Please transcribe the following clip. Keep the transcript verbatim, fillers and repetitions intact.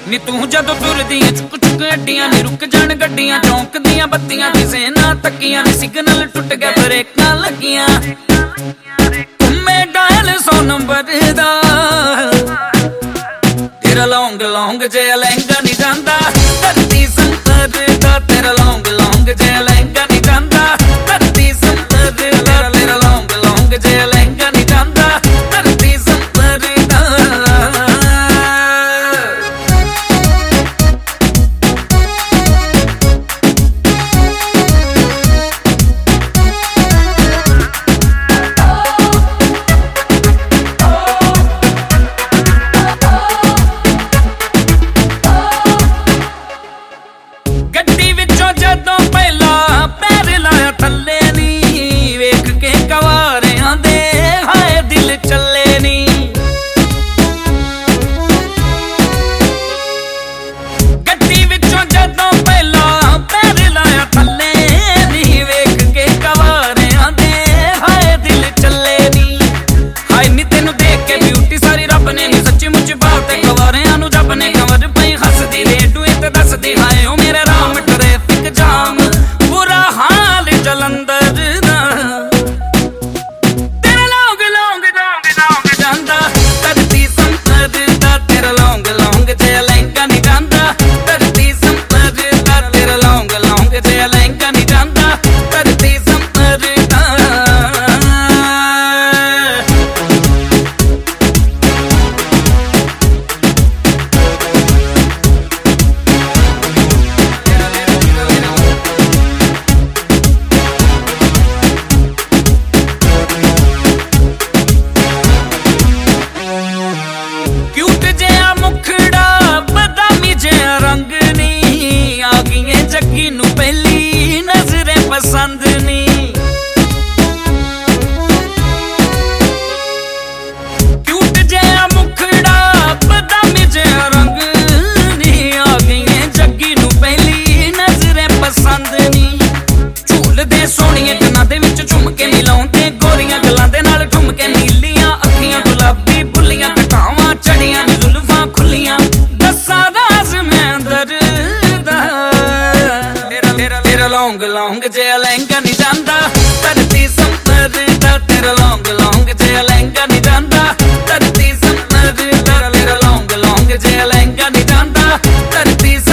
ਨੀ ਤੂੰ ਜਦੋਂ ਤੁਰਦੀਆਂ ਚੁੱਕ ਚੁੱਕ ਅੱਡੀਆਂ ਨੀ ਰੁਕ ਜਾਣ ਗੱਡੀਆਂ ਚੌਂਕਦੀਆਂ ਬੱਤੀਆਂ ਕਿਸੇ ਨਾ ਤੱਕੀਆਂ ਨੀ ਸਿਗਨਲ ਟੁੱਟ ਗਿਆ ਬ੍ਰੇਕਾਂ ਲੱਗੀਆਂ ਘੁੰਮੇ ਡਾਇਲ ਸੌ ਨੰਬਰ ਦਾ ਤੇਰਾ ਲੌਂਗ ਲੌਂਗ ਜੇ ਲਹਿੰਗਾ ਨੀ ਜਾਂਦਾ ਧਰਤੀ ਸੰਤਰ ਦਾ ਤੇਰਾ ਲੌਂਗ ਲੌਂਗ ਜੇ ਲਹਿੰਗਾ ਨੀ ਜਾਂਦਾ ਧਰਤੀ ਸੰਤਰ ਦਾ ਤੇਰਾ ਲੌਂਗ ਲੌਂਗ ਜੇ ਲਹਿੰਗਾ ਨੀ ਜਾਂਦਾ ਧਰਤੀ ਸੰਤਰ ਦਾ ਗੱਡੀ ਵਿੱਚੋਂ ਜਦੋਂ ਪਹਿਲਾਂ ਪੈਰ ਲਾਇਆ ਥੱਲੇ ਨੀ ਵੇਖ ਕੇ ਕਵਾਰਿਆਂ ਦੇ ਹਾਏ ਦਿਲ ਚੱਲੇ ਨੀ ਗੱਡੀ ਵਿੱਚੋਂ ਜਦੋਂ ਪਹਿਲਾਂ ਪੈਰ ਲਾਇਆ ਥੱਲੇ ਨੀ ਵੇਖ ਕੇ ਕਵਾਰਿਆਂ ਦੇ ਹਾਏ ਦਿਲ ਚੱਲੇ ਨੀ ਹਾਏ ਨੀ ਤੈਨੂੰ ਦੇਖ ਕੇ ਬਿਊਟੀ ਸਾਰੀ ਰੱਬ ਨੇ ਨੀ ਸੱਚੀ ਮੁੱਚੀ ਬਾਤ ਤੇ ਕਵਾਰਿਆਂ ਨੂੰ ਜੱਬ ਨੇ ਕਵਰ ਪਈ ਹੱਸਦੀ ਰੇਡੂ ਤੇ ਦੱਸਦੀ ਹਾਏ ਓ ਮੇਰੇ ਰਾਮ ਟ੍ਰੈਫਿਕ ਜਾਮ ਬੁਰਾ ਹਾਲ ਜਲੰਧਰ ਦਾ ਤੇਰਾ ਲੌਂਗ ਲੌਂਗ ਲੌਂਗ ਲੌਂਗ ਜਾਂਦਾ ਧਰਤੀ ਸੰਤਰ ਦਾ ਤੇਰਾ ਲੌਂਗ ਲੌਂਗ ਜੇ ਲਹਿੰਗਾ ਨੀ ਜਾਂਦਾ ਧਰਤੀ ਸੰਤਰ ਦਾ ਤੇਰਾ ਲੌਂਗ ਲੌਂਗ ਜੇ ਲਹਿੰਗਾ ਨੀ ਜਾਂਦਾ ਧਰਤੀ ਸੰਤਰ ਦਾ क्यूट जिहा मुखड़ा बदामी जिहा रंग नी आ गई जग्गी नू पहली नजरें पसंद नी क्यूट जिहा मुखड़ा बदामी जिहा रंग नी आ गई जग्गी नू पहली नजरें पसंद नी झूलदे सोहणिए कन्नां दे विच झुमके मिलाउंदे गोरियां गल्लां दे नाल ठुमके नीलियां अखियां गुलाबी बुल्लियां कटावां चढ़ियां नी जुल्फां खुल्लियां दस्सां राज मैं दर्द तेरा तेरा तेरा लौंग लौंग जे लहंगा नी जांदा धरती संतर दा तेरा लौंग लौंग जे लहंगा नी जांदा धरती संतर दा तेरा लौंग लौंग जे लहंगा नी जांदा धरती